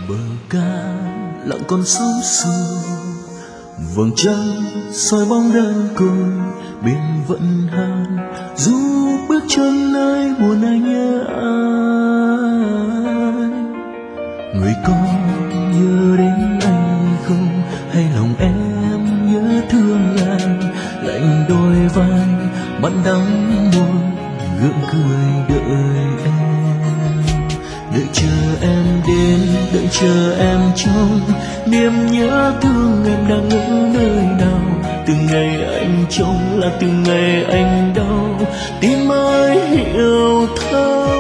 bờ ca lặng con sóng xưa, vầng trăng soi bóng đơn côi bên vận hàng, dù bước chân nơi buồn ai nhớ ai. Người con nhớ đến anh không, hay lòng em nhớ thương anh, lạnh đôi vai mặn đắng môi gượng cười đợi em, đợi chờ em đến, đợi chờ em trong niềm nhớ thương. Em đang ở nơi nào? Từng ngày anh trông là từng ngày anh đau, tim ơi hiểu thấu.